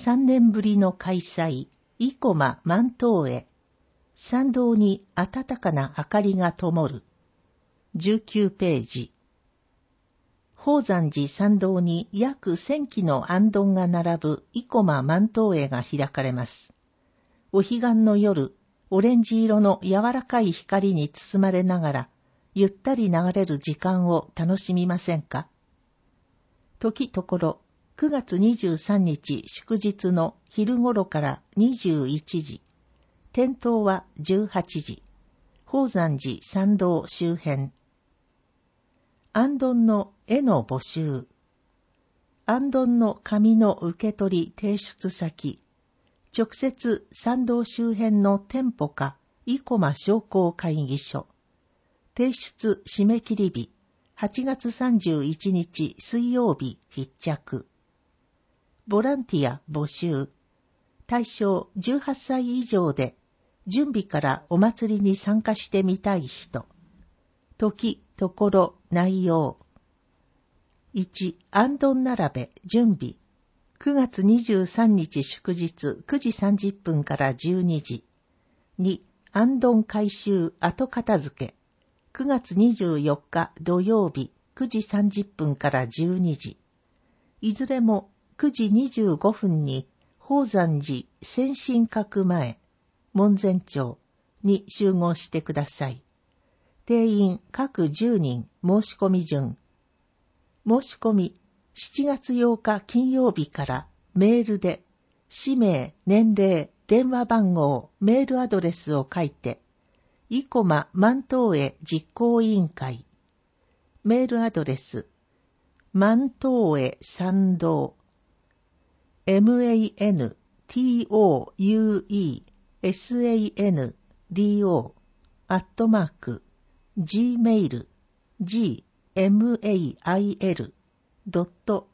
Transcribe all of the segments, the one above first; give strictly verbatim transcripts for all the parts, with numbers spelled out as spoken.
さんねんぶりの開催、生駒万灯会。参道に暖かな明かりが灯る。じゅうきゅうページ。宝山寺参道に約せんきの行灯が並ぶ生駒万灯会が開かれます。お彼岸の夜、オレンジ色の柔らかい光に包まれながら、ゆったり流れる時間を楽しみませんか？時ところ、くがつにじゅうさんにち祝日の昼頃からにじゅういちじ、点灯はじゅうはちじ、宝山寺参道周辺。行灯の絵の募集。行灯の紙の受け取り提出先。直接参道周辺の店舗か生駒商工会議所。提出締め切り日、はちがつさんじゅういちにち水曜日必着。ボランティア募集。対象じゅうはっさい以上で、準備からお祭りに参加してみたい人。時、ところ、内容。いち、行灯並べ、準備。くがつにじゅうさんにち祝日くじさんじゅっぷんからじゅうにじ。に、行灯回収後片付け。くがつにじゅうよっか土曜日くじさんじゅっぷんからじゅうにじ。いずれもくじにじゅうごふんに宝山寺先進閣前、門前町に集合してください。定員各じゅうにん申し込み順。申し込みしちがつようか金曜日からメールで氏名、年齢、電話番号、メールアドレスを書いて、生駒万灯会実行委員会。メールアドレス、万灯会参道、エムエーエヌティーオーユーイーエスエーエヌディーオー アットマーク、gmail、gmail ドット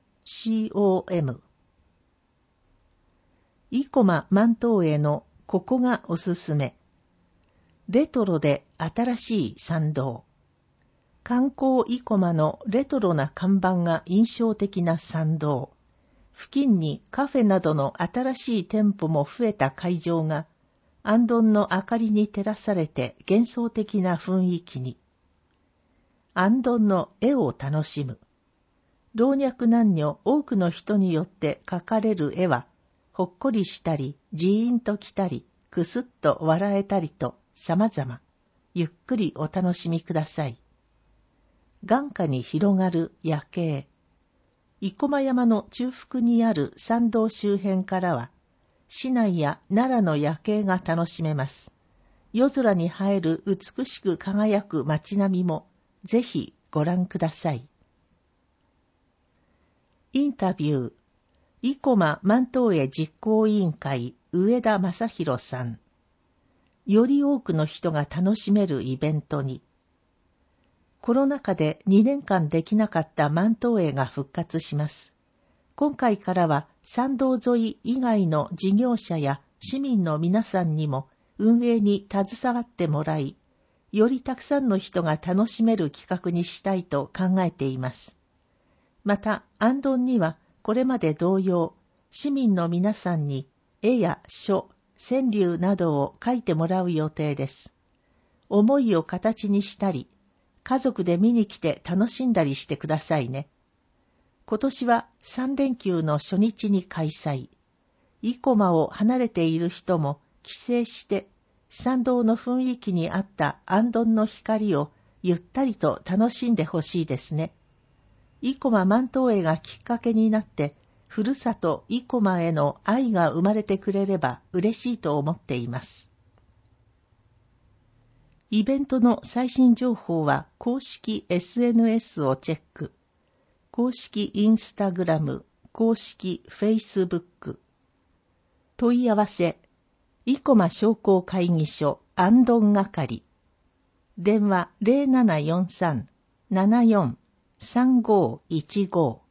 com。生駒万灯会のここがおすすめ。レトロで新しい参道。観光生駒のレトロな看板が印象的な参道。付近にカフェなどの新しい店舗も増えた会場が、行灯の明かりに照らされて幻想的な雰囲気に。行灯の絵を楽しむ。老若男女多くの人によって描かれる絵は、ほっこりしたり、ジーンときたり、くすっと笑えたりと、様々、ゆっくりお楽しみください。眼下に広がる夜景。生駒山の中腹にある参道周辺からは、市内や奈良の夜景が楽しめます。夜空に映える美しく輝く街並みも、ぜひご覧ください。インタビュー。生駒万灯会実行委員会上田正弘さん。より多くの人が楽しめるイベントに。コロナ禍でにねんかんできなかった万灯会が復活します。今回からは参道沿い以外の事業者や市民の皆さんにも運営に携わってもらい、よりたくさんの人が楽しめる企画にしたいと考えています。また、行灯にはこれまで同様、市民の皆さんに絵や書、川柳などを書いてもらう予定です。思いを形にしたり、家族で見に来て楽しんだりしてくださいね。今年はさんれんきゅうの初日に開催。生駒を離れている人も帰省して、参道の雰囲気に合った行灯の光をゆったりと楽しんでほしいですね。生駒万灯会がきっかけになって、ふるさと生駒への愛が生まれてくれれば嬉しいと思っています。イベントの最新情報は公式 エスエヌエス をチェック。公式インスタグラム、公式フェイスブック。問い合わせ、生駒商工会議所行燈係。電話 ゼロななよんさん ななよん さんごいちご